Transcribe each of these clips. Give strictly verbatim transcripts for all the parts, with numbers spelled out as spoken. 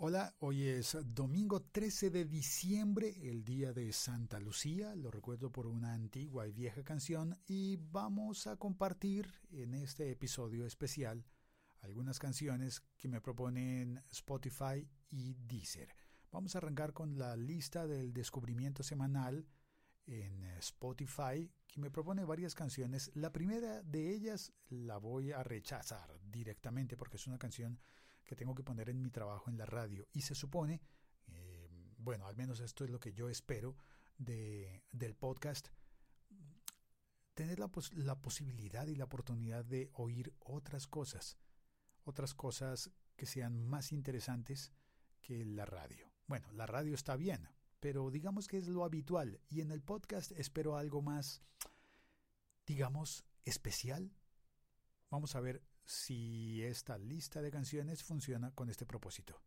Hola, hoy es domingo trece de diciembre, el día de Santa Lucía, lo recuerdo por una antigua y vieja canción, y vamos a compartir en este episodio especial algunas canciones que me proponen Spotify y Deezer. Vamos a arrancar con la lista del descubrimiento semanal en Spotify, que me propone varias canciones. La primera de ellas la voy a rechazar directamente porque es una canción que tengo que poner en mi trabajo en la radio y se supone, eh, bueno, al menos esto es lo que yo espero de, del podcast, tener la, pos- la posibilidad y la oportunidad de oír otras cosas, otras cosas que sean más interesantes que la radio. Bueno, la radio está bien, pero digamos que es lo habitual y en el podcast espero algo más, digamos, especial. Vamos a ver si esta lista de canciones funciona con este propósito.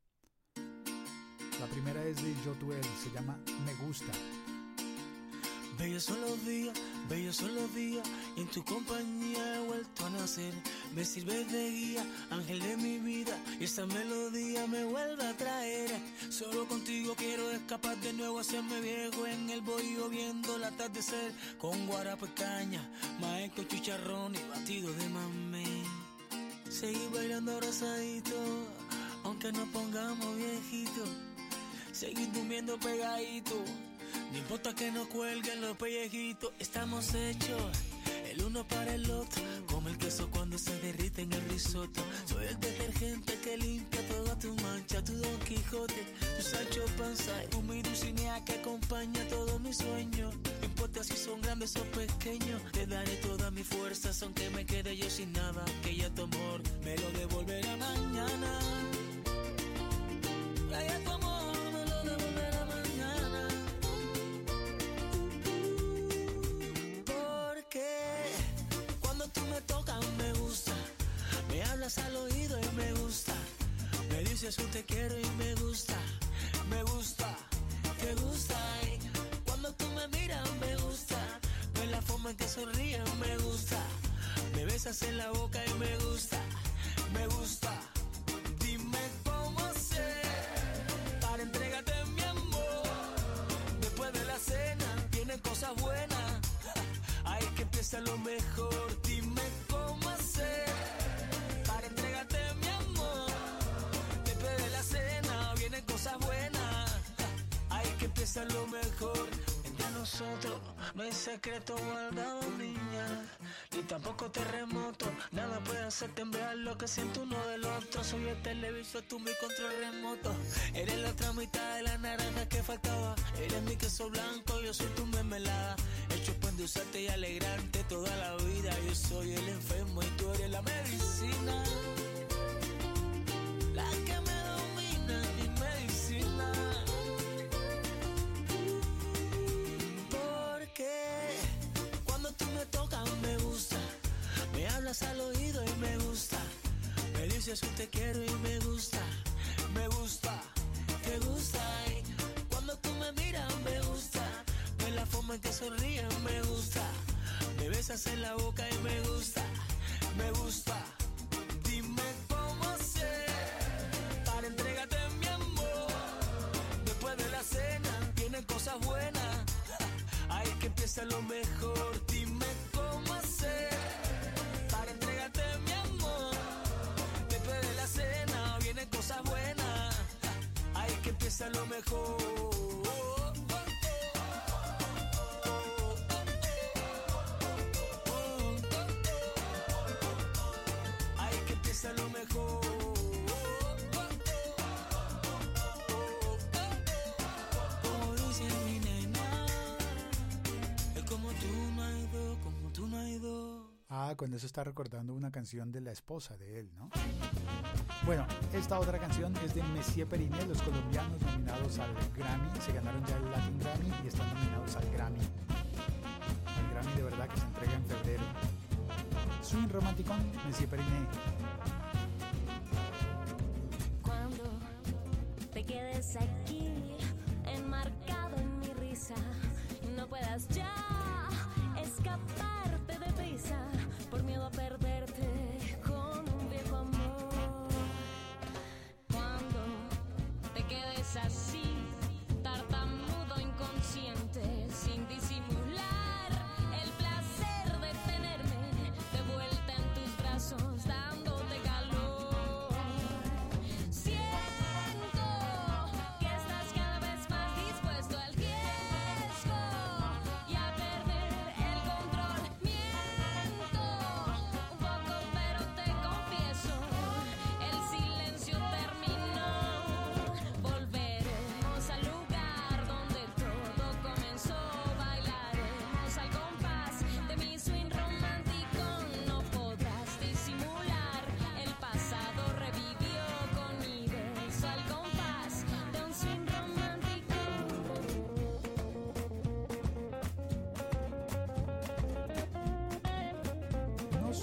La primera es de Yotuel, se llama Me Gusta. Bellos son los días, bellos son los días, y en tu compañía he vuelto a nacer. Me sirves de guía, ángel de mi vida, y esta melodía me vuelve a traer. Solo contigo quiero escapar de nuevo, hacerme viejo en el bohío viendo el atardecer. Con guarapo y caña, maíz con chicharrón y batido de mamey. Seguir bailando abrazadito, aunque nos pongamos viejitos. Seguir durmiendo pegadito, no importa que nos cuelguen los pellejitos. Estamos hechos el uno para el otro, como el queso cuando se derrite en el risotto. Soy el detergente que limpia toda tu mancha, tu Don Quijote, tu Sancho Panza, y mi Dulcinea que acompaña todos mis sueños. No importa si son grandes o pequeños, te daré todas mis fuerzas aunque me quede yo sin nada, que ya tu amor me lo devolverá mañana. Ya tu amor me lo devolverá mañana. Porque cuando tú me tocas me gusta, me hablas al oído y me gusta, me dices un te quiero y me gusta, me gusta, te gusta. Y cuando tú me miras me gusta, ves la forma en que sonríes me gusta, me besas en la boca y me gusta, me gusta. Dime cómo hacer para entregarte mi amor. Después de la cena vienen cosas buenas, ahí que empieza lo mejor. Dime cómo hacer para entregarte mi amor. Después de la cena vienen cosas buenas, ahí que empieza lo mejor. Entre nosotros no hay secreto guardado, niña, ni tampoco terremoto. Nada puede hacer temblar lo que siento uno del otro. Soy el televisor, tú mi control remoto. Eres la otra mitad de la naranja que faltaba. Eres mi queso blanco, yo soy tu mermelada. Hecho para endulzarte y alegrarte toda la vida. Yo soy el enfermo y tú eres la medicina, la que me domina, mi medicina. Porque cuando tú me tocas me gusta, me hablas al oído y me gusta, me dices un te quiero y me gusta, me gusta, te gusta. Y cuando tú me miras me gusta, ves la forma en que sonríes me gusta, me besas en la boca y me gusta, me gusta. Dime cómo hacer para entregarte mi amor. Después de la cena vienen cosas buenas, ahí que empieza lo mejor. Dime cómo hacer para entregarte mi amor. Después de la cena vienen cosas buenas, ahí que empieza lo mejor. Ahí que empieza lo mejor. Como dice mi nena, es como tú no hay dos, como tú no hay dos. Ah, con eso está recordando una canción de la esposa de él, ¿no? Bueno, esta otra canción es de Messier Periné, los colombianos nominados al Grammy. Se ganaron ya el Latin Grammy y están nominados al Grammy. El Grammy de verdad que se entrega en febrero. Swing romanticón, Messier Periné. Cuando te quedes aquí, enmarcado en mi risa, no puedas ya escaparte de prisa por miedo a perderte con un viejo amor. Cuando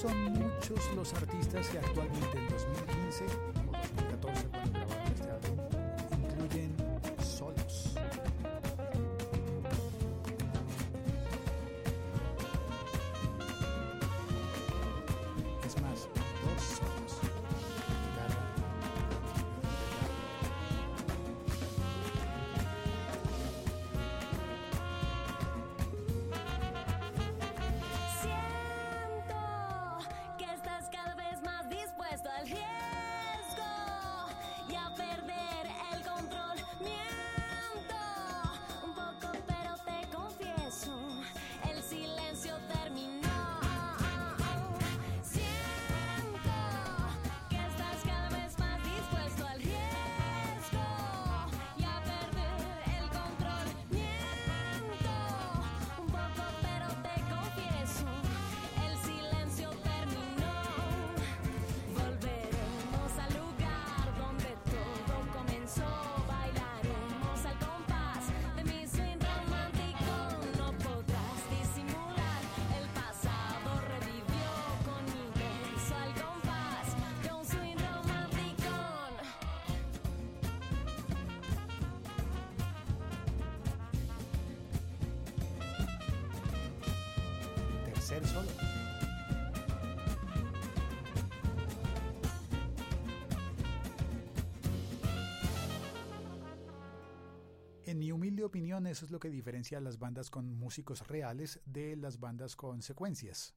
son muchos los artistas que actualmente en dos mil quince o dos mil catorce, cuando grabaron este álbum, incluyen solos. Es más, dos solos. Guitarra Siento que estás cada vez más dispuesto al riesgo y a perder el control. Miento un poco, pero te confieso, el silencio terminó. Siento que estás cada vez más dispuesto al riesgo y a perder el control. Miento un poco, pero te confieso, el silencio terminó. Volveremos al lugar donde todo comenzó. Bailaremos al compás de mi swing romántico. No podrás disimular, el pasado revivió con mi beso al compás de un swing romántico. tercer solo. En mi humilde opinión, eso es lo que diferencia a las bandas con músicos reales de las bandas con secuencias.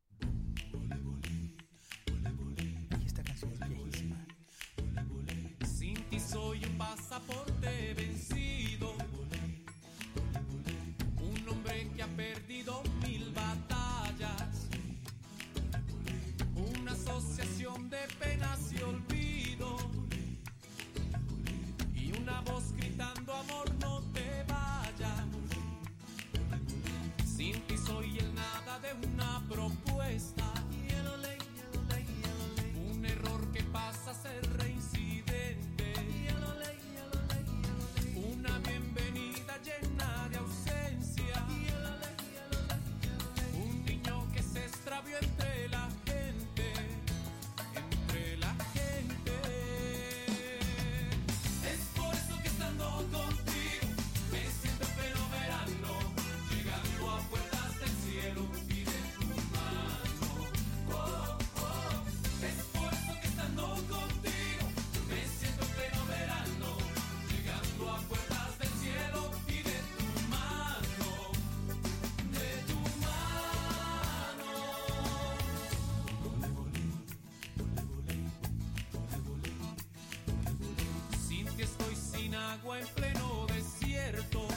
Y esta canción es viejísima. Sin ti soy un pasaporte vencido, un hombre que ha perdido mil batallas, una asociación de penas y olvido, y una voz gritando: amor, no te vayas. Sin ti soy el nada de una propuesta, un error que pasa a ser reincidente, una bienvenida llena de ausencia, un niño que se extravió entre la gente, entre la gente. Es por eso que estando contigo me siento en pleno verano, llegando a puertas del cielo y de tu mano. Oh, oh. Es por eso que estando contigo me siento en pleno verano, llegando a puertas del cielo y de tu mano, de tu mano. Sin ti estoy sin agua en pleno desierto,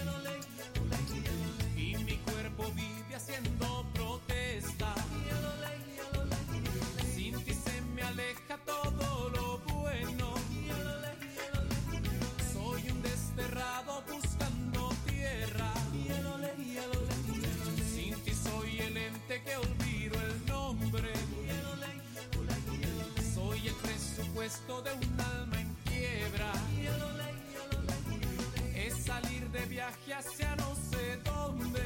y mi cuerpo vive haciendo protesta. Sin ti se me aleja todo lo bueno, soy un desterrado buscando tierra. Sin ti soy el ente que olvido el nombre, soy el presupuesto de un alma en quiebra. Es salir de viaje hacia no sé dónde,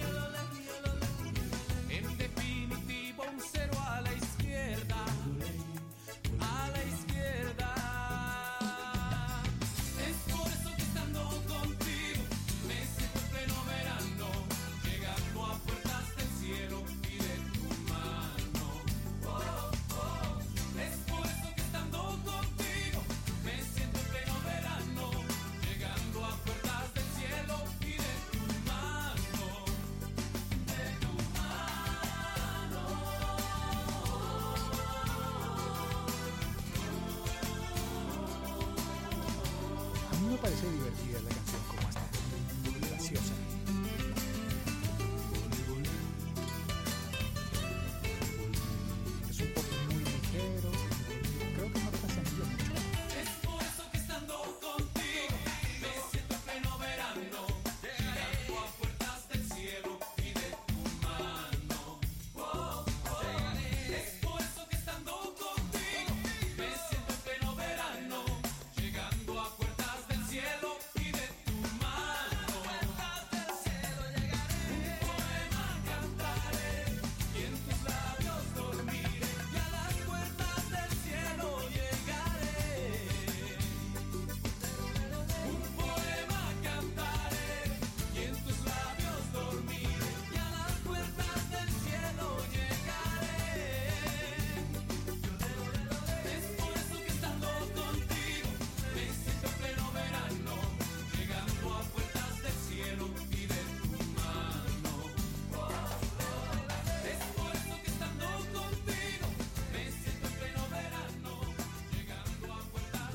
en definitivo un cero a la izquierda, a la izquierda. Es por eso que estando contigo me siento en pleno verano, llegando a puertas del cielo y de tu mano. Oh, oh. Es por eso que estando contigo me siento en pleno verano, llegando a puertas del cielo y de tu mano, de tu mano. A mí me parece divertida la canción como hasta graciosa. Es un pop muy ligero, creo que no trascendió mucho. Es por eso que estando contigo me siento en pleno verano, llegando a puertas del cielo y de tu mano. Oh, oh. Es por eso que estando contigo me siento en pleno verano, llegando a puertas del cielo y de tu mano.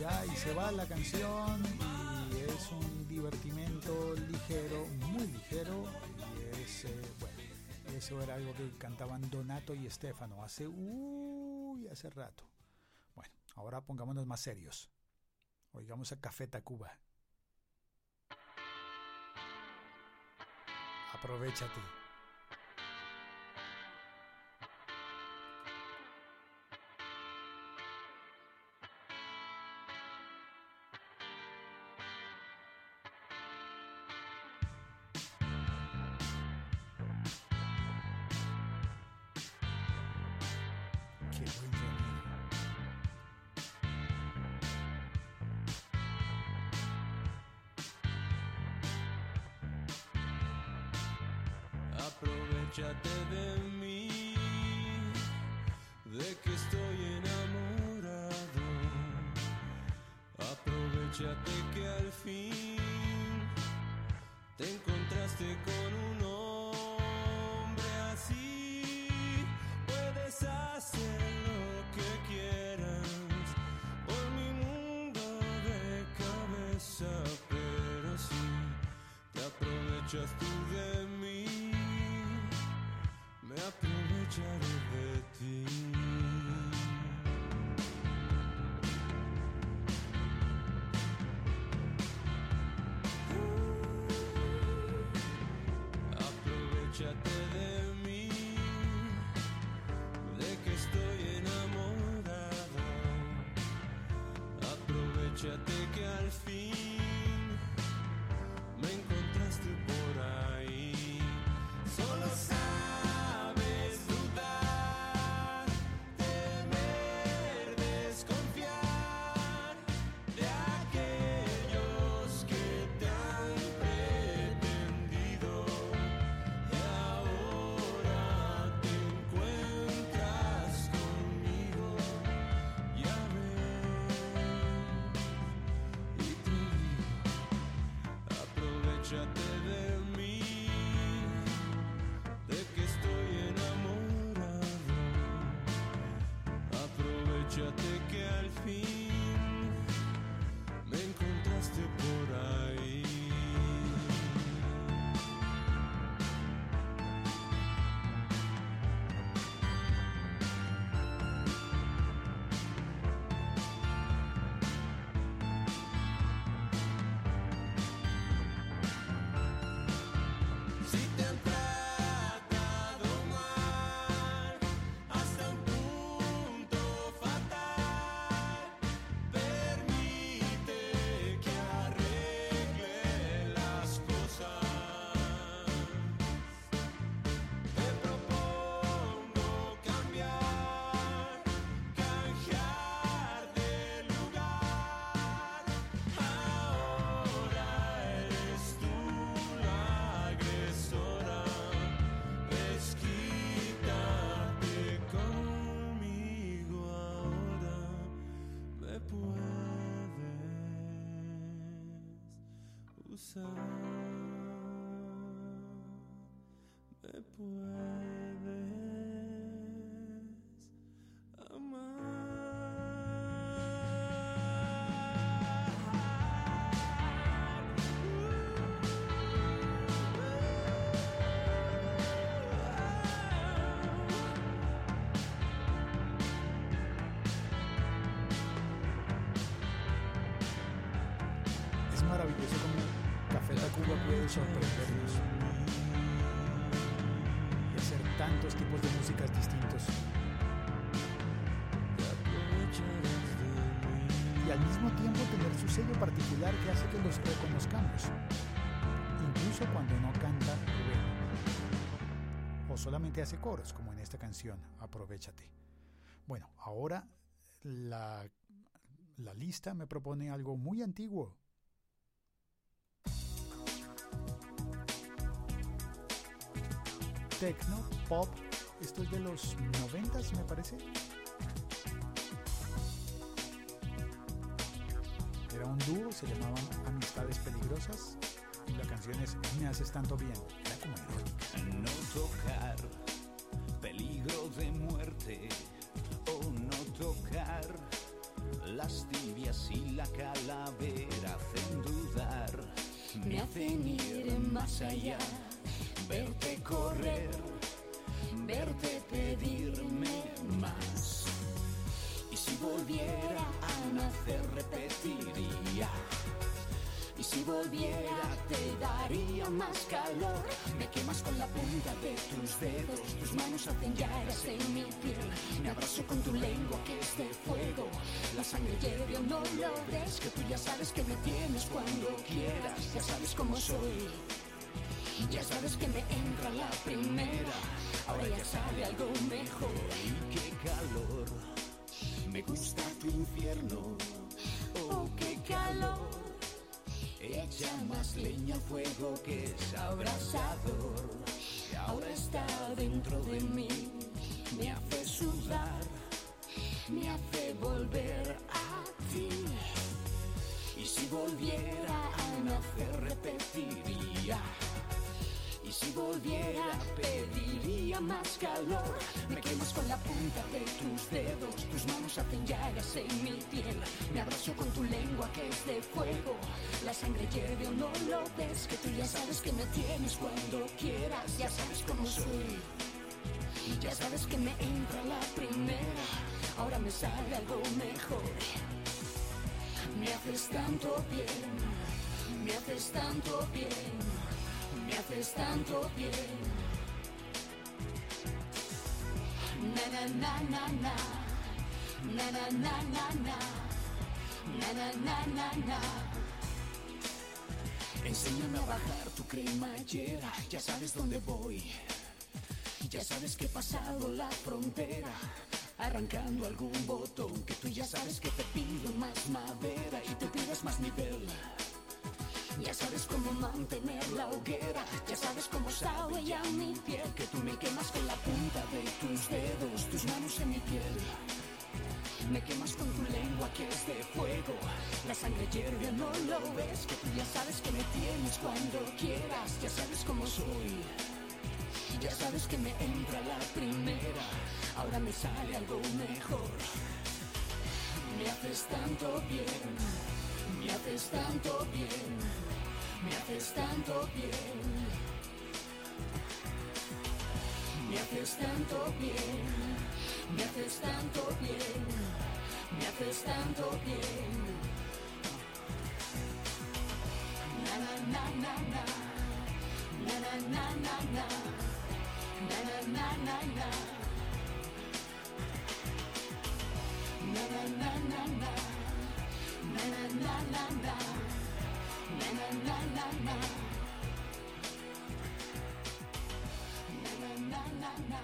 Ya, y se va la canción y es un divertimento ligero, muy ligero, y es, eh, bueno, eso era algo que cantaban Donato y Stefano hace, uy, hace rato. Bueno, ahora pongámonos más serios. Oigamos a Café Tacuba. Aprovéchate. Qué buen sonido. Aprovechate de mí, de que estoy enamorado. Aprovechate que al fin te encontraste con un hombre así. Puedes hacer lo que quieras por mi mundo de cabeza, pero si te aprovechas tú de mí, me aprovecharé de ti. Aprovechate de mí, de que estoy enamorado. Aprovechate que al fin me encontraste por ahí. Solo sabes dudar, temer, desconfiar de aquellos que te han pretendido. Y ahora te encuentras conmigo, ya ves, y te digo, aprovechate de mí, de que estoy enamorado. Aprovechate que al fin me encontraste por ahí. Si te han tratado mal hasta un punto fatal, permite que arregle las cosas. Te propongo cambiar, canjear de lugar. Ahora eres tú la agresora. Desquítate conmigo ahora. Me puedes usar. Me puedes Es maravilloso como Café Tacuba puede sorprendernos y hacer tantos tipos de músicas distintos. Y al mismo tiempo tener su sello particular que hace que los reconozcamos, incluso cuando no canta Rubén, o solamente hace coros, como en esta canción, Aprovéchate. Bueno, ahora la, la lista me propone algo muy antiguo. Techno, pop, esto es de los noventas, me parece. Era un dúo, se llamaban Amistades Peligrosas, y la canción es Me haces tanto bien. Era como erótica. No tocar, peligro de muerte, o no tocar las tibias y la esa calavera hacen dudar, me hacen ir más allá, verte correr, verte pedirme más. Y si volviera a nacer repetiría, y si volviera te daría más calor. Me quemas con la punta de tus dedos, tus manos hacen llagas en mi piel. Me abrazo con tu lengua que es de fuego, la sangre hierve o no lo ves, que tú ya sabes que me tienes cuando quieras. Ya sabes cómo soy, ya sabes que me entra la primera, ahora ya sale algo mejor. Y qué calor, me gusta tu infierno, oh qué calor. Echa más leña al fuego que es abrasador, y ahora está dentro de mí, me hace sudar, me hace volver a ti. Y si volviera a nacer repetiría, y si volviera pediría más calor. Me quemas con la punta de tus dedos, tus manos hacen llagas en mi piel. Me abrazo con tu lengua que es de fuego, la sangre hierve o no lo ves, que tú ya sabes que me tienes cuando quieras. Ya sabes cómo soy, ya sabes que me entra la primera, ahora me sale algo mejor. Me haces tanto bien, me haces tanto bien, me haces tanto bien. Na na na na na, na na na na na, na na na na na. Enséñame a bajar tu cremallera, ya sabes dónde voy, ya sabes que he pasado la frontera, arrancando algún botón, que tú ya sabes que te pido más madera y te pides más nivel. Ya sabes cómo mantener la hoguera, ya sabes cómo sabe ya mi piel, que tú me quemas con la punta de tus dedos, tus manos en mi piel. Me quemas con tu lengua que es de fuego, la sangre hierve, no lo ves, que tú ya sabes que me tienes cuando quieras. Ya sabes cómo soy, ya sabes que me entra la primera, ahora me sale algo mejor. Me haces tanto bien, me haces tanto bien, me haces tanto bien, me haces tanto bien, me haces tanto bien, me haces tanto bien. Na na na na na, na na na na na, na na na na na, na na na na na, na na na na na, na na na na na, na na na na.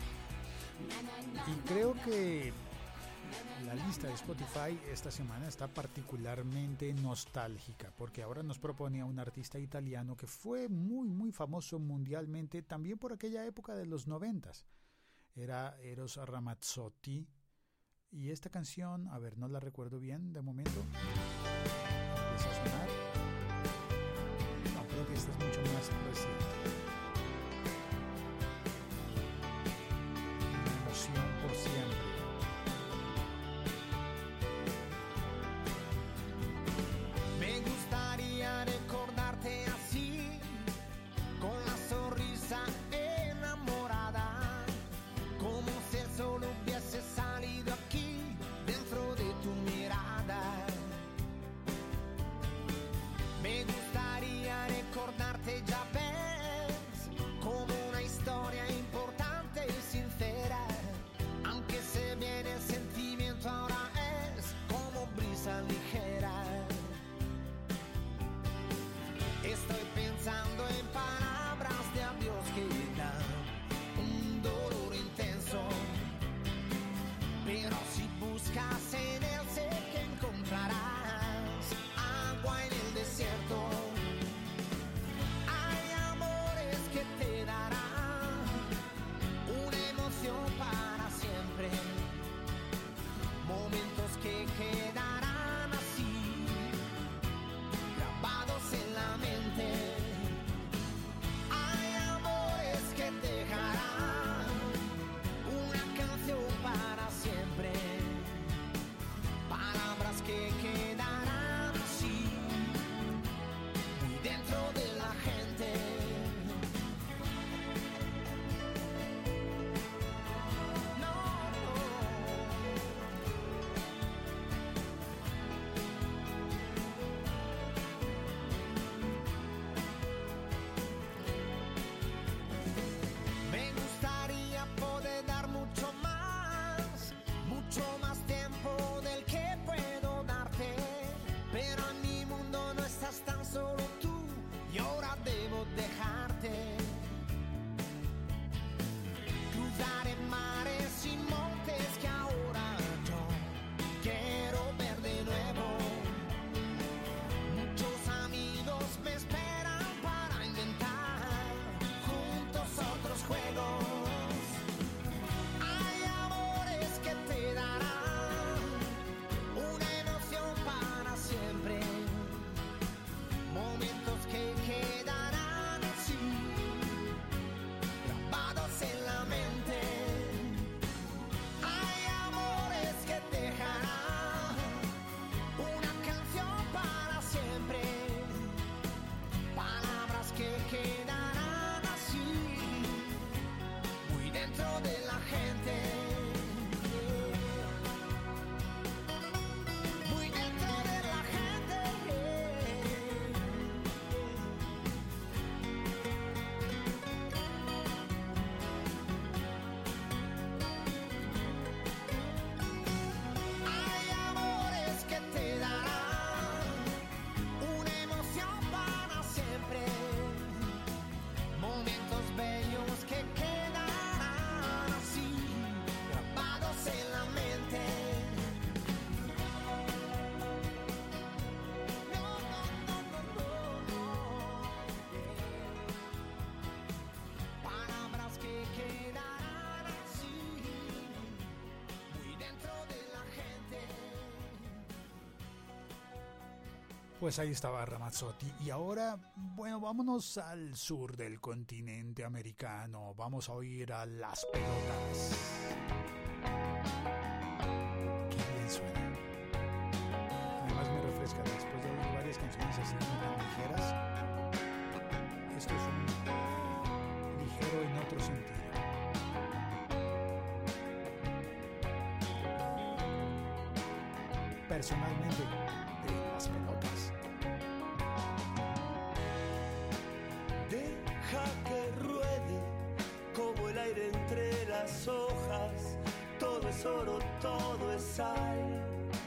Y creo que la lista de Spotify esta semana está particularmente nostálgica, porque ahora nos propone a un artista italiano que fue muy muy famoso mundialmente también por aquella época de los noventas. Era Eros Ramazzotti, y esta canción, a ver, no la recuerdo bien de momento. Empieza a sonar. No, creo que esta es mucho más reciente. Emoción por siempre. Me gustaría recordarte así, con la sonrisa enamorada, como si el sol hubiese salido aquí dentro de tu mirada. Me gustaría recordarte ya ves, Pues ahí estaba Ramazzotti. Y ahora, bueno, vámonos al sur del continente americano. Vamos a oír a Las Pelotas. Qué bien suena. Además me refresca después de oír varias canciones así como tan ligeras. Esto es un ligero en otro sentido. Personalmente, de Las Pelotas. Deja que ruede como el aire entre las hojas. Todo es oro, todo es sal.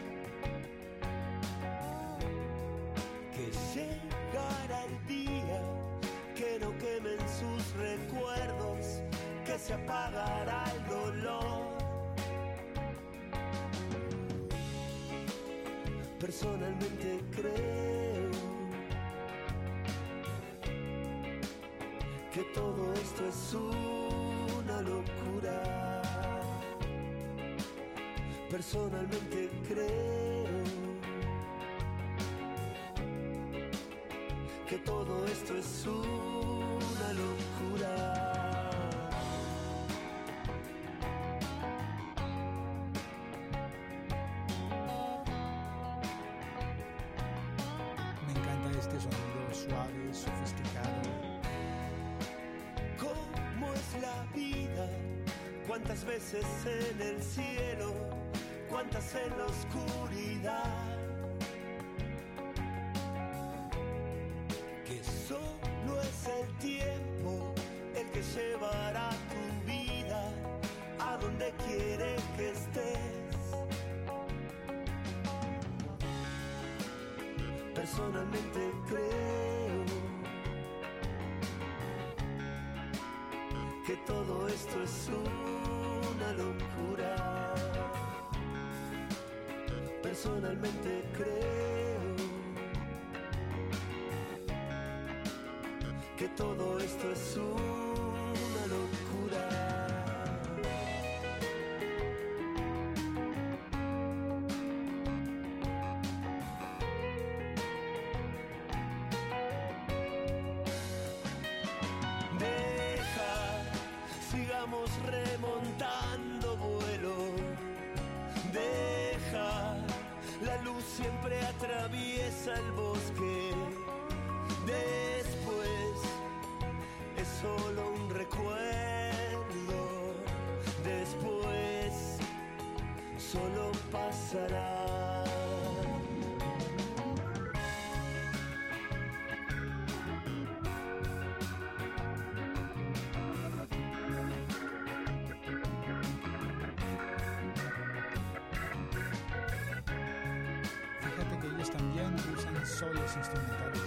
Que llegará el día que no quemen sus recuerdos, que se apagará el dolor. Personalmente creo que todo esto es una locura. Personalmente creo que todo esto es una locura. Este sonido suave, sofisticado. ¿Cómo es la vida? ¿Cuántas veces en el cielo? ¿Cuántas en la oscuridad? Que solo es el tiempo el que llevará tu vida a donde quiere que estés. Personalmente creo que todo esto es una locura. Personalmente creo que todo esto es una locura. Remontando vuelo, deja, la luz siempre atraviesa el bosque, después es solo un recuerdo, después solo pasará. Solos instrumentales.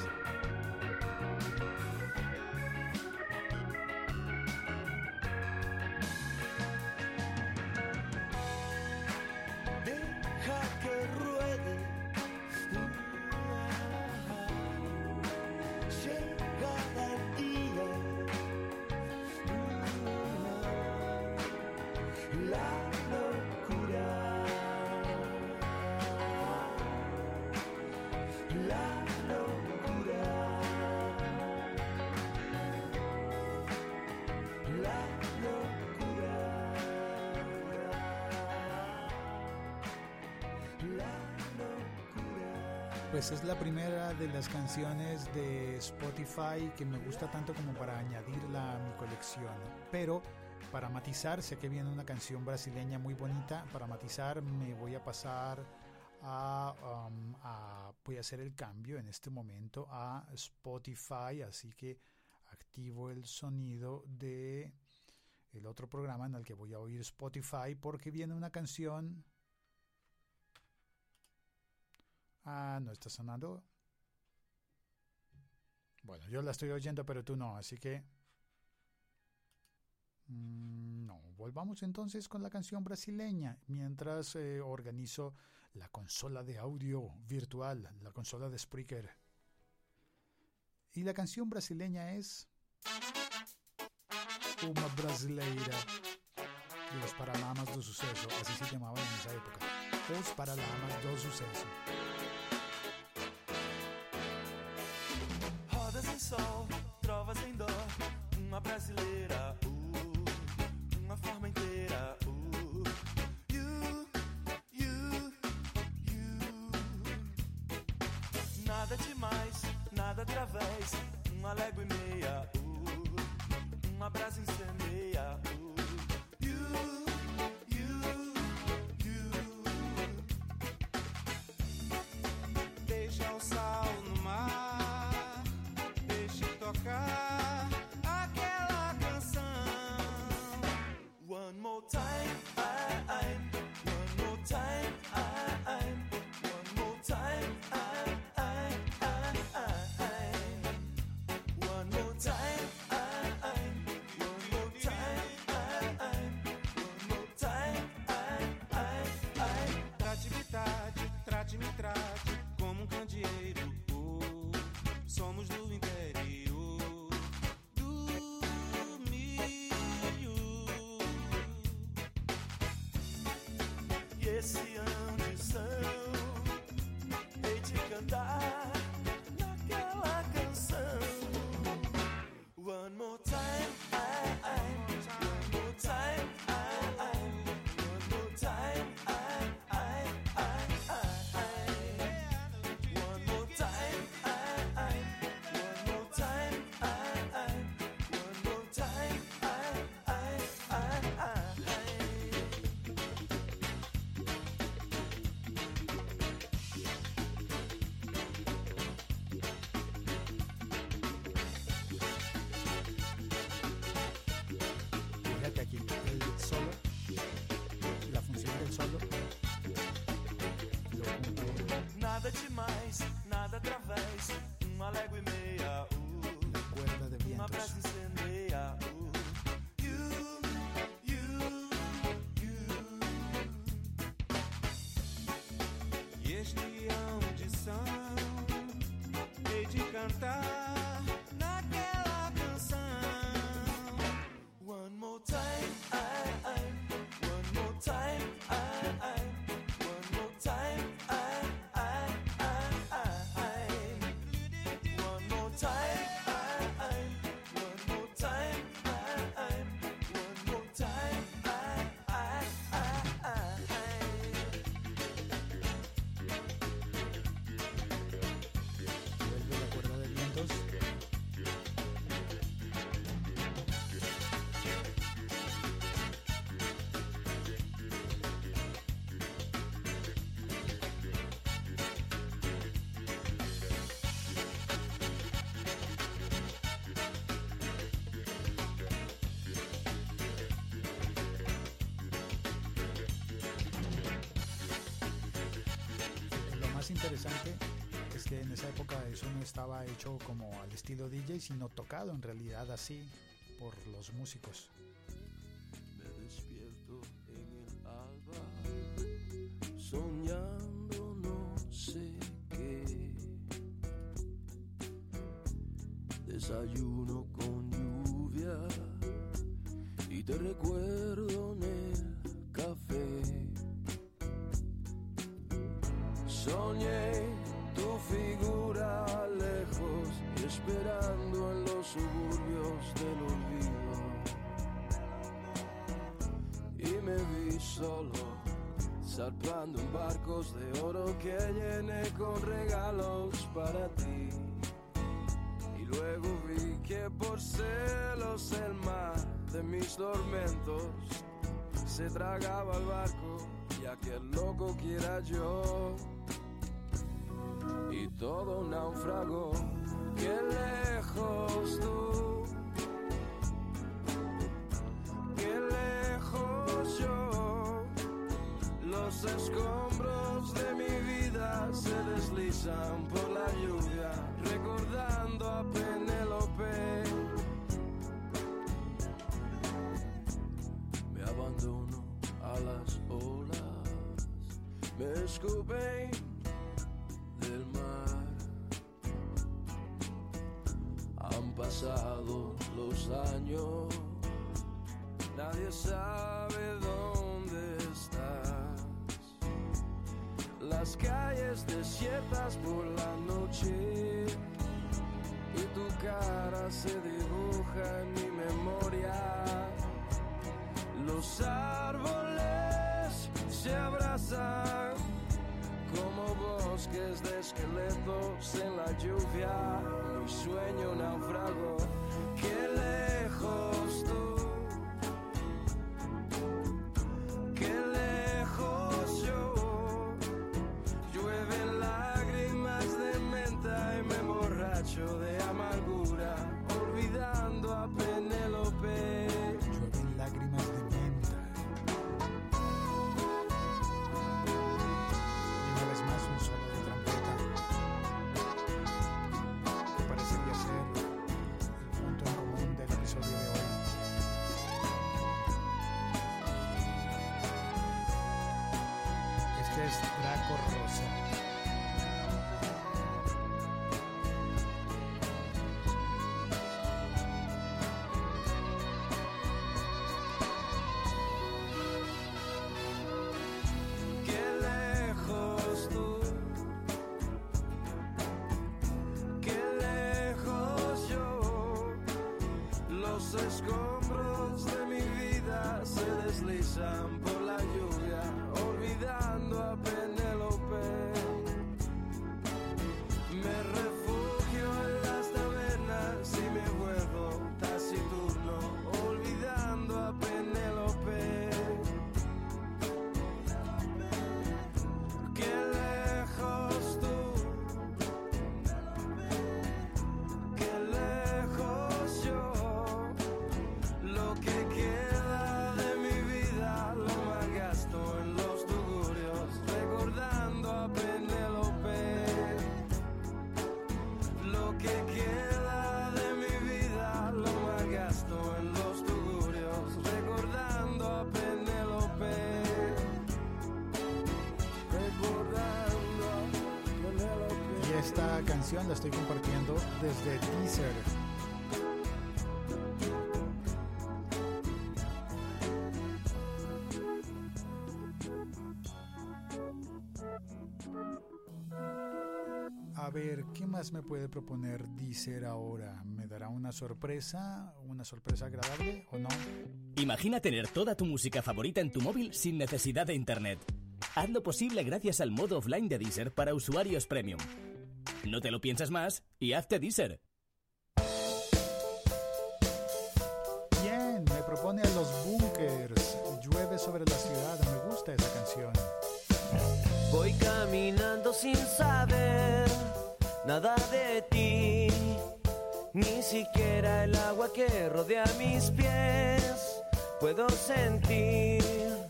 Deja que ruede. Llegará el día. La locura. La locura, la locura, la locura. Pues es la primera de las canciones de Spotify que me gusta tanto como para añadirla a mi colección. Pero para matizar, sé que viene una canción brasileña muy bonita. Para matizar me voy a pasar A, um, a, voy a hacer el cambio en este momento a Spotify, así que activo el sonido de el otro programa en el que voy a oír Spotify, porque viene una canción. Ah, no está sonando. Bueno, yo la estoy oyendo, pero tú no, así que mmm, no, volvamos entonces con la canción brasileña mientras eh, organizo la consola de audio virtual, la consola de Spreaker. Y la canción brasileña es Uma Brasileira, de Os Paralamas do Sucesso, así se llamaban en esa época, Os Paralamas do Sucesso. sol, trovas em dó, uma brasileira, uh, uma forma inteira, uh, you, you, you. Nada demais, nada através, uma légua e meia, uh, uma brasa incendeia, uh, you, you, you. Deixa o sal no mar, deixe tocar aquela canção. One more time, I, I, one more time, I, I, one more time, I, I, I, I, one more time, I, I, one more time, I, I, one more time, I, I, I. Trate-me, trate, trate-me, trate como um candeeiro. Oh, somos do interior do milho. E esse ambição, hei de cantar naquela canção. One more time, I, I, one more time, I, I, one more time, I, I, I, I. One more time, I, I, one more time, I, I, one more time, I, I, I, I. Fíjate aquí, el solo, la función del solo, lo cumple Nada demais, nada através, uma légua e meia, uh, la cuerda de uma vientos. brasa incendeia, uh, you, you, you. E este audição, hei de cantar naquela canção. One more time, I, I, one more time, I, I, one more time, I, I, I, I. One more time, I, I, one more time, I, I, one more time, I, I, I, Vuelve la cuerda de vientos. Lo más interesante es que en esa época eso no estaba hecho como al estilo D J, sino tocado en realidad así por los músicos. Me despierto en el alba, soñando no sé qué. Desayuno con lluvia y te recuerdo en el café. Soñé tu figura lejos y esperando en los suburbios del olvido. Y me vi solo, zarpando en barcos de oro que llené con regalos para ti. Y luego vi que por celos el mar de mis tormentos se tragaba el barco y aquel loco que era yo. Y todo naufragó, qué lejos tú, qué lejos yo. Los escombros de mi vida se deslizan por la lluvia, recordando a Penélope. Me abandono a las olas, me escupen del mar. Han pasado los años, nadie sabe dónde estás. Las calles desiertas por la noche, y tu cara se dibuja en mi memoria. Los árboles se abrazan como bosques de esqueletos en la lluvia. Mi sueño naufrago, qué lejos tú, qué lejos yo. Llueven lágrimas de menta y me emborracho de amargura, olvidando a Penélope. Llueven lágrimas de menta. Y una vez más un solo de trompeta que parecería ser el punto en común del episodio de hoy. Este es Draco Rosa. Qué lejos tú, qué lejos yo. Los escombros de mi vida se deslizan por la lluvia, olvidando a Penélope. Me refugio en las tabernas y me vuelvo taciturno, olvidando a Penélope. Qué lejos tú, qué lejos yo. Lo que queda de mi vida lo malgasto en los tugurios, recordando a Penélope. Lo que queda de mi vida lo malgasto en los tugurios, recordando a Penélope. Recordando a Penélope. Y esta canción la estoy compartiendo desde Deezer. A ver, ¿qué más me puede proponer Deezer ahora? ¿Me dará una sorpresa? ¿Una sorpresa agradable o no? Imagina tener toda tu música favorita en tu móvil sin necesidad de internet. Hazlo posible gracias al modo offline de Deezer para usuarios premium. No te lo piensas más y hazte Deezer. Bien, me propone a Los Bunkers. Llueve sobre la ciudad, me gusta esa canción. Voy caminando sin saber nada de ti, ni siquiera el agua que rodea mis pies puedo sentir.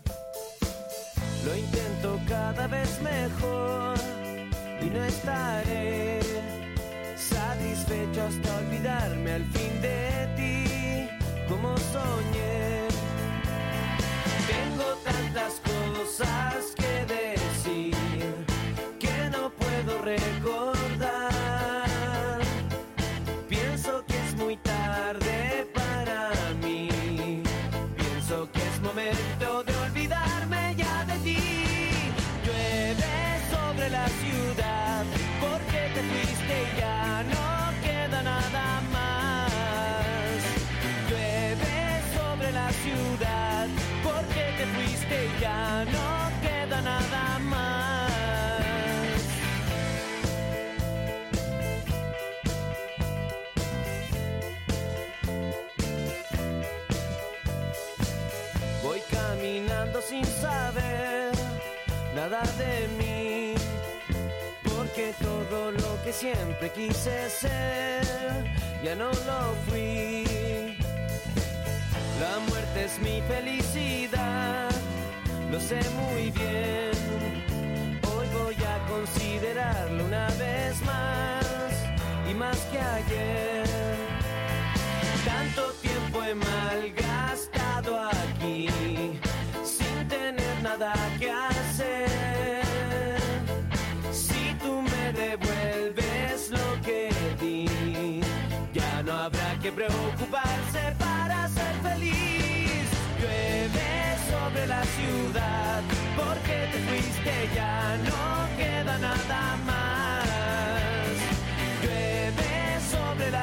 Lo intento cada vez mejor y no estaré satisfecho hasta olvidarme al fin de ti, como soñé. Tengo tantas cosas que decir que no puedo recordar. Pienso que es muy tarde para mí. Pienso que es momento de olvidarme ya de ti. Llueve sobre la ciudad porque te fuiste y ya no queda nada más. Llueve sobre la ciudad porque te fuiste y ya no queda nada más. Voy caminando sin saber nada de mí, porque todo lo que siempre quise ser ya no lo fui. La muerte es mi felicidad, lo sé muy bien. Hoy voy a considerarlo una vez más y más que ayer. Tanto tiempo he malgastado aquí sin tener nada que hacer. Si tú me devuelves lo que di, ya no habrá que preocuparse para ser feliz. Llueve sobre la ciudad porque te fuiste, ya no queda nada más. Llueve sobre la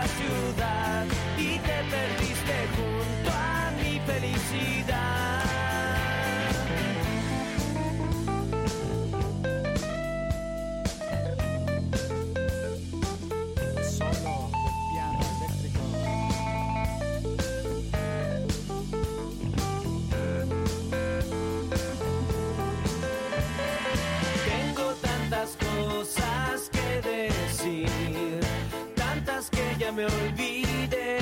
me olvide.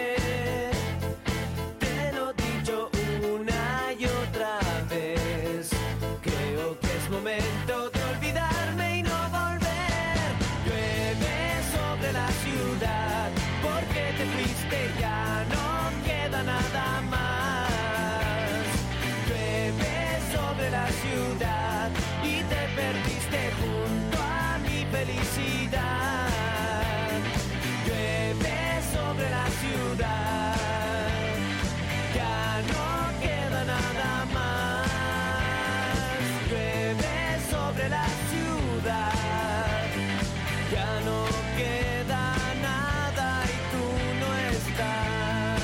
Te lo he dicho una y otra vez. Creo que es momento de olvidarme y no volver. Llueve sobre la ciudad porque te fuiste, ya no queda nada más. Llueve sobre la ciudad y te perdiste junto a mi felicidad. Llueve sobre la ciudad, ya no queda nada más. Llueve sobre la ciudad, ya no queda nada y tú no estás.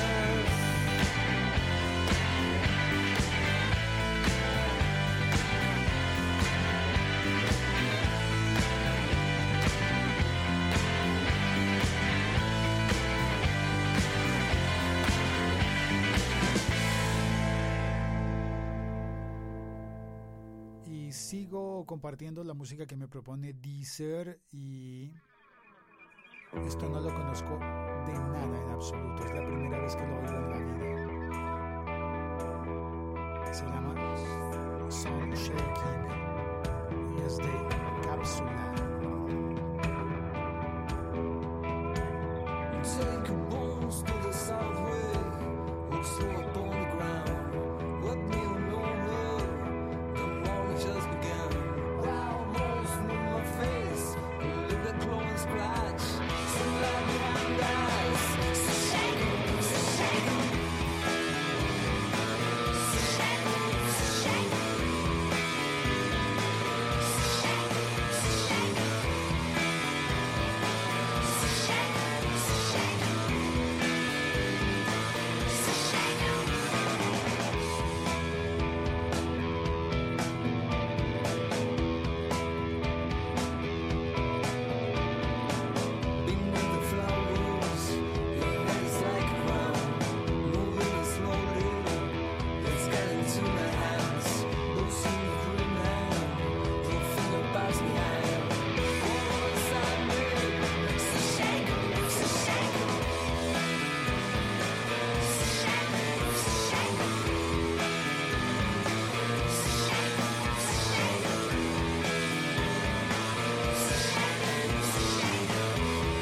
Y sigo compartiendo la música que me propone Deezer, y esto no lo conozco de nada en absoluto, es la primera vez que lo oigo en la vida. Se llama Sun Shaking y es de Cápsula. Take your bones to the south way, we'll slow up on the ground. What new normal? The morning just began. Wow, most in my face, a little bit claw and scratch. Some light behind eyes, so shake it, so shake it. So shake it, so shake it. So shake it, so shake it. So shake it, so shake it. So shake it. Beneath the flowers, your head's like a crown, moving slowly. Let's get into my hands, loosen the green hand, your finger bites behind. All inside me, so shake it, so shake it. So shake it, so shake it. So shake it, so shake it. So shake it, so shake it.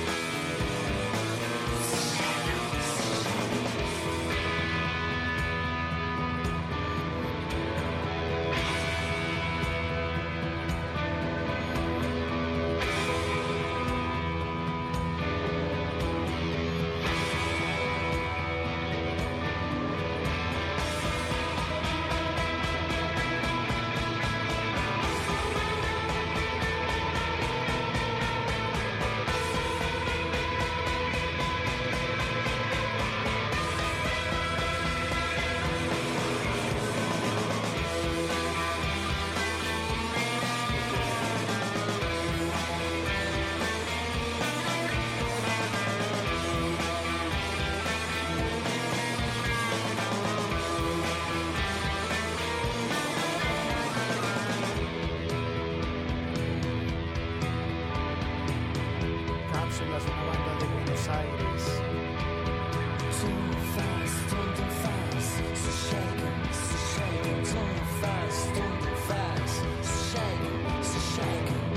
Cápsula es una banda de Buenos Aires. Turn fast, turn too fast, so shake it, so shake it. Turn fast, turn too fast, so shake it, so shake it.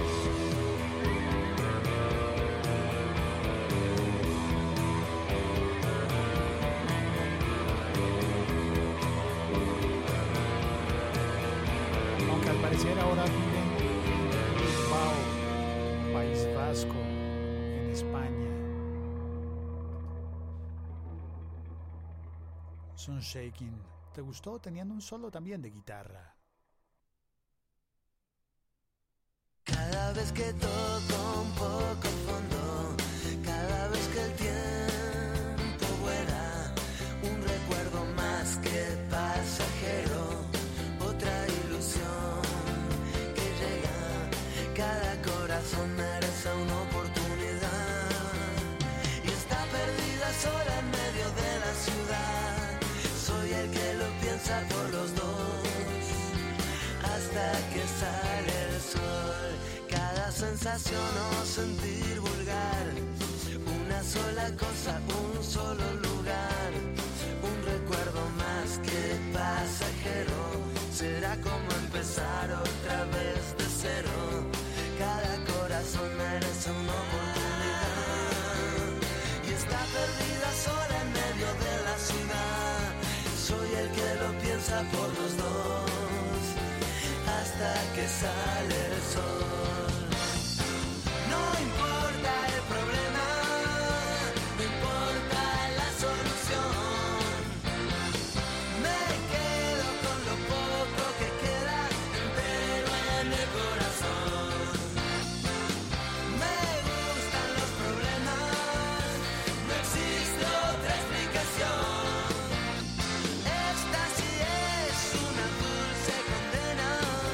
Aunque al parecer ahora viven en Bilbao, País Vasco, en España. Sun Shaking. ¿Te gustó? Tenían un solo también de guitarra. Cada vez que toco un poco fondo, cada vez que el tiempo vuela, un recuerdo más que pasajero, otra ilusión que llega. Cada corazón merece una oportunidad y está perdida sola en medio de la ciudad. Soy el que lo piensa por los dos hasta que sale el sol. Cada sensación o sentir vulgar, un una sola cosa, un solo lugar, un recuerdo más que pasajero. Será como empezar otra vez de cero. Cada corazón merece una oportunidad y está perdida sola en medio de la ciudad. Soy el que lo piensa por los dos hasta que sale el sol. No importa el problema, no importa la solución. Me quedo con lo poco que queda entero en el corazón. Me gustan los problemas, no existe otra explicación. Esta sí es una dulce condena.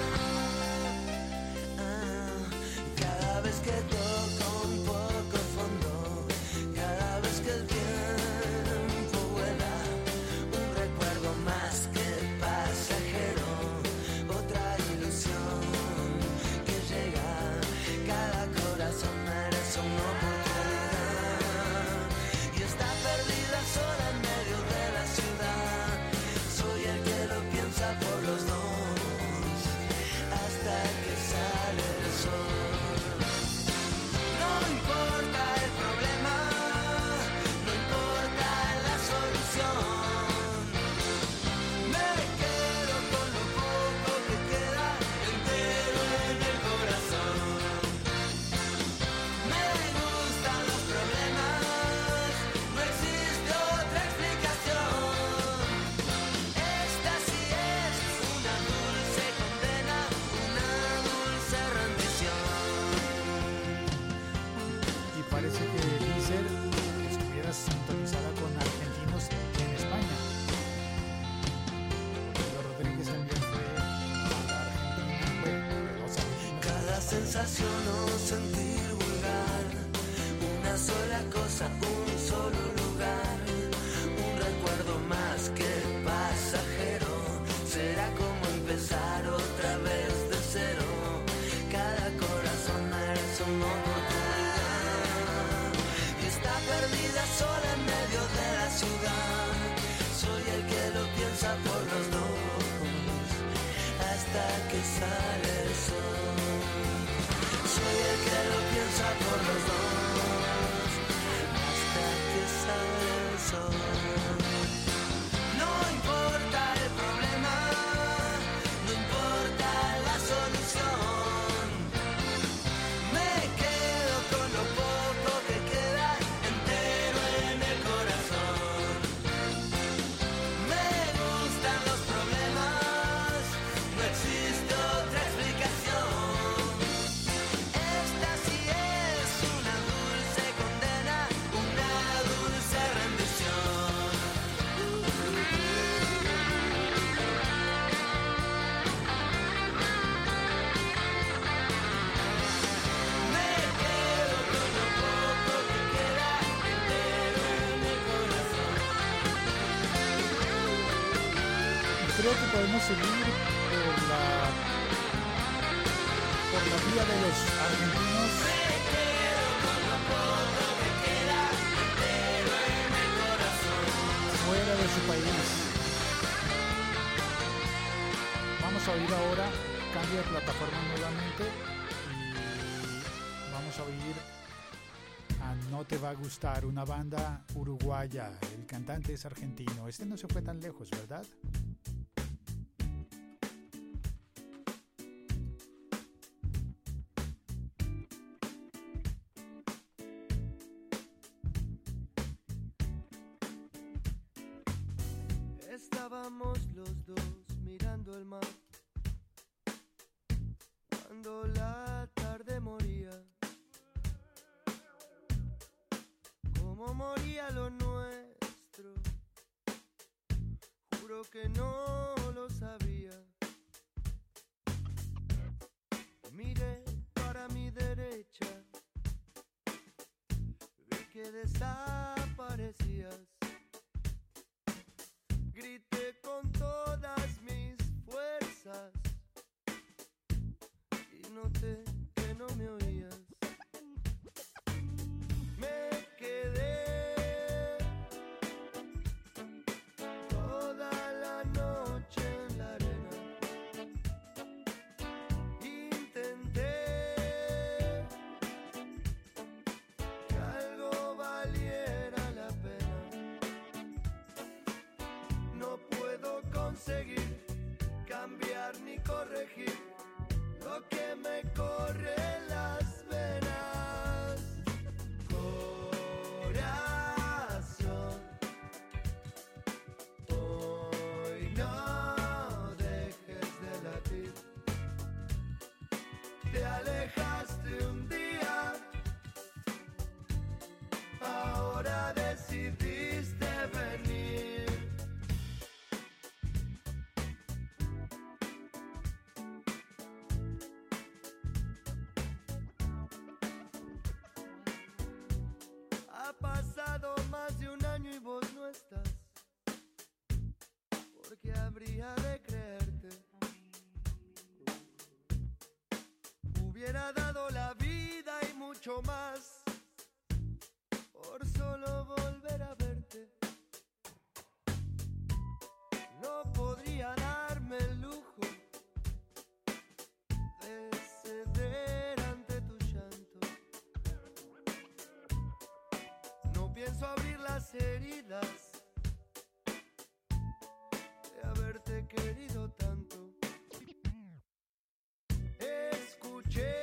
Ah, cada vez que toco un poco el fondo, cada vez que el tiempo vuela, un recuerdo más que pasajero, otra ilusión que llega. Cada corazón merece una oportunidad y está perdida sola en medio de la ciudad. Soy el que lo piensa por los dos hasta que sale el sol. No importa el problema, no importa la solución. Me quedo con lo poco que queda entero en el corazón. Me gustan los problemas, no existe otra explicación. Esta sí es una dulce condena, una dulce rendición. Y parece que Deezer estuviera sintonizada con argentinos en España. Pedro Rodríguez también fue a la Argentina, bueno, de los argentinos. Cada sensación o sentir vulgar, una sola cosa, un solo lugar, un recuerdo más que pasajero. Será como empezar otra vez de cero. Cada corazón merece una oportunidad y está perdida sola en medio de la ciudad. Soy el que lo piensa por los dos hasta que sale el sol. Soy el que lo piensa por los dos hasta que sale el sol. No importa el problema, no importa la solución. Me quedo con lo poco que queda entero en el corazón. Me gustan los problemas, no existe otra explicación. Esta sí es una dulce condena, una dulce rendición. Me quedo con lo poco que queda entero en el corazón. Y creo que podemos seguir por la, por la vía de los argentinos Me quedo con lo poco que queda entero en el corazón. fuera de su país. Vamos a oír ahora, cambio de plataforma nuevamente y vamos a oír a No Te Va a Gustar, una banda uruguaya. El cantante es argentino. Este no se fue tan lejos, ¿verdad? Estábamos los dos mirando el mar cuando la tarde moría, como moría lo nuestro. Juro que no lo sabía. Miré para mi derecha, vi que desaparecías. Grité con todas mis fuerzas y noté que no me oías. Me quedé conseguir cambiar ni corregir lo que me corre en las venas. Corazón, hoy no dejes de latir. Te alejaste un día, ahora decidiste venir. Ha pasado más de un año y vos no estás. ¿Por qué habría de creerte? Hubiera dado la vida y mucho más por solo volver a verte. No podría darme el lujo de ceder ante tu llanto. No pienso abrir las heridas de haberte querido tanto. Escuché,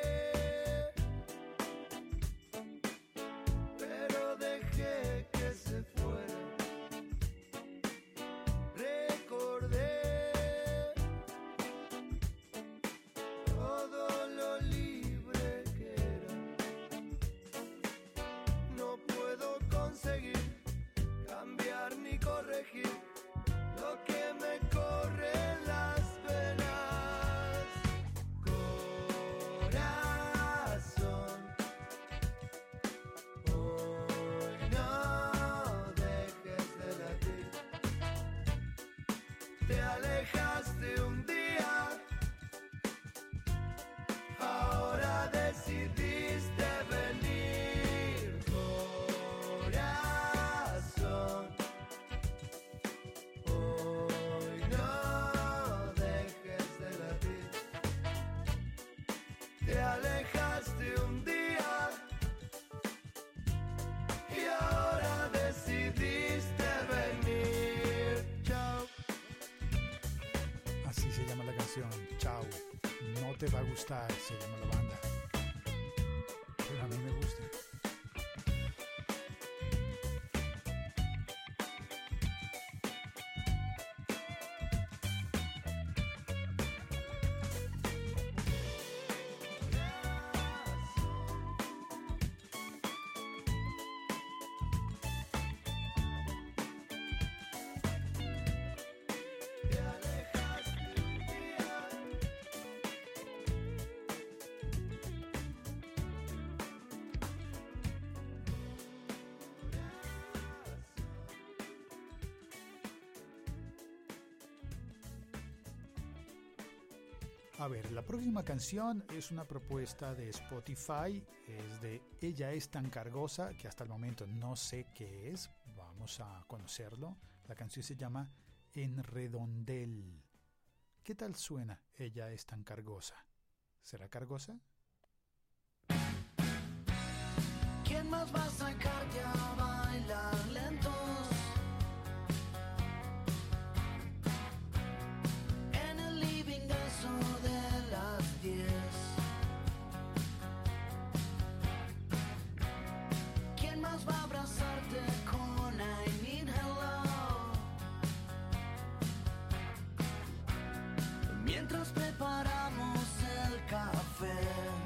pero dejé que se fuera. Recordé todo lo libre que era. No puedo conseguir cambiar ni corregir lo que me corre en las venas. Corazón, hoy no dejes de latir. Te alejaste un día, ahora decidiste venir. Corazón, hoy no dejes de latir. Te alejaste un día y ahora decidiste venir. Chao. Así se llama la canción, Chao. No te va a gustar, se llama la banda. Pero a mí me gusta. Te alejaste un día. A ver, la próxima canción es una propuesta de Spotify, es de Ella es tan cargosa, que hasta el momento no sé qué es, vamos a conocerlo. La canción se llama En Redondel. ¿Qué tal suena Ella es tan cargosa? ¿Será cargosa? ¿Quién más va a sacarte a bailar lentos? En el living de eso de las diez. ¿Quién más va a abrazarte con I need hello? Mientras preparamos el café.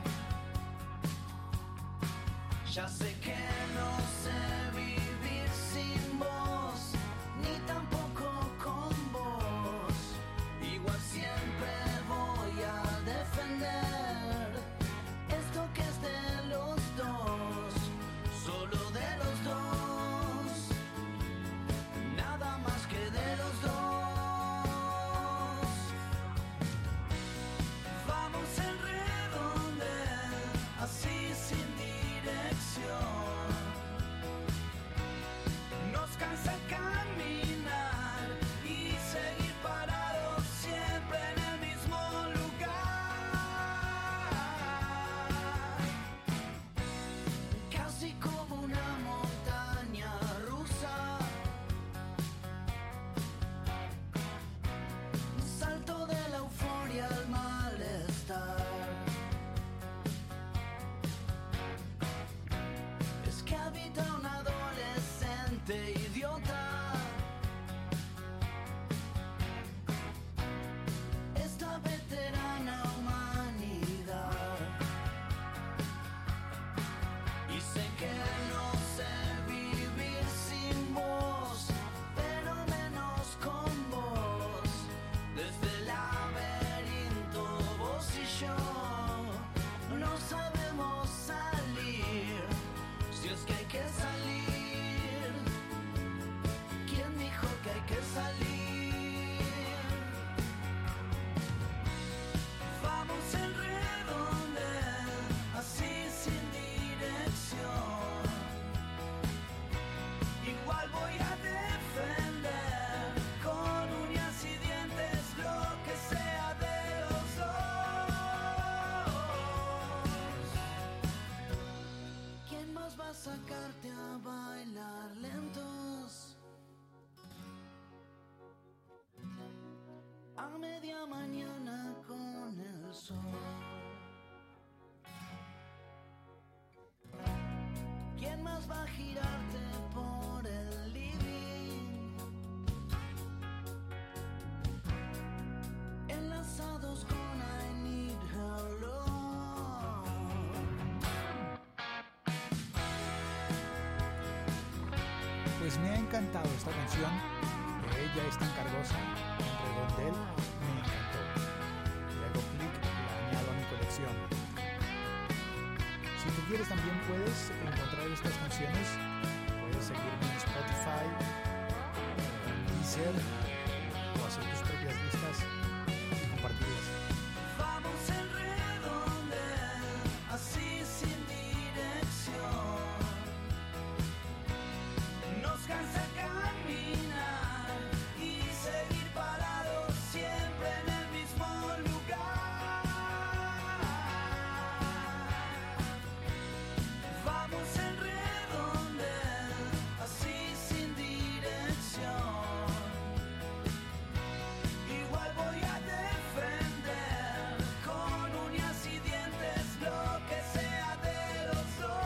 Ya sé que no sé vivir sin vos, ni tampoco con vos. Igual siempre voy a defender esto que es de los dos, solo de los dos, nada más que de los dos. Vamos en redondel, así sin dirección. pa' sacarte a bailar lentos. A media mañana con el sol. ¿Quién más va a girarte por el living? Enlazados con I Need Hello. Pues me ha encantado esta canción. Ella es tan cargosa. Redondel me encantó. Le hago clic y la añado a mi colección. Si tú quieres también puedes encontrar estas canciones. Puedes seguirme en Spotify, en Deezer, o hacer tus propias listas y compartirlas. Vamos en redondel, así sin dirección. Nos cansa caminar y seguir parados siempre en el mismo lugar. Vamos en redondel, así sin dirección. Igual voy a defender con uñas y dientes lo que sea de los dos.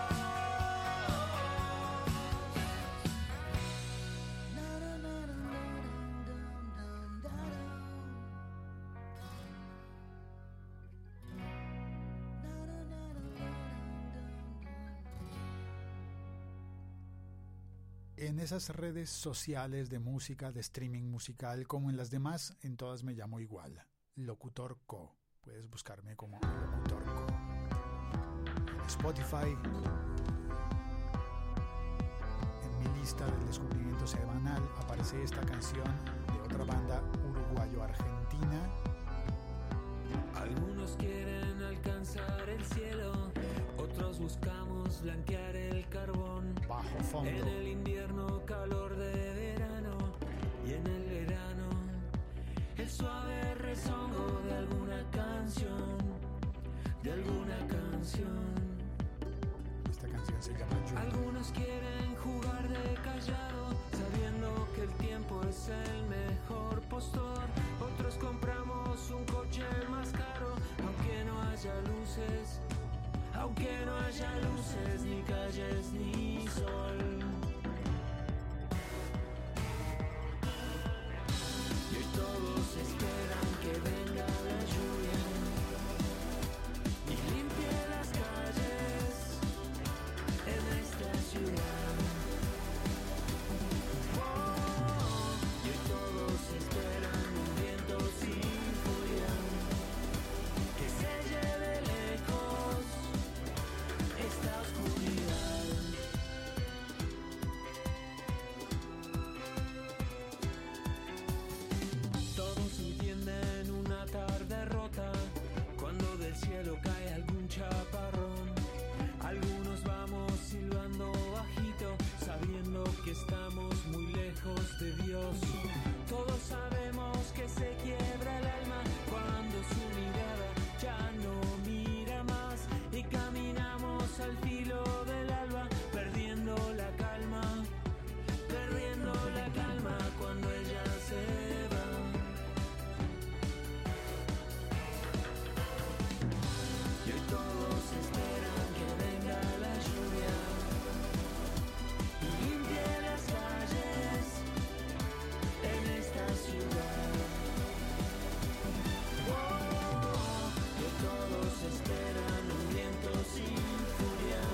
En esas redes sociales de música, de streaming musical, como en las demás, en todas me llamo igual, Locutor Co. Puedes buscarme como Locutor Co. En Spotify, en mi lista del descubrimiento semanal, aparece esta canción de otra banda uruguayo-argentina. Algunos quieren alcanzar el cielo, otros buscamos blanquear el carbón. Bajo fondo. En el invierno calor de verano y en el verano el suave rezongo de alguna canción, de alguna canción. Esta canción se llama Junior. Algunos quieren jugar de callado, sabiendo que el tiempo es el mejor postor. Otros compramos un coche más caro, aunque no haya luces, aunque no haya luces, ni calles, ni sol. Y hoy todos están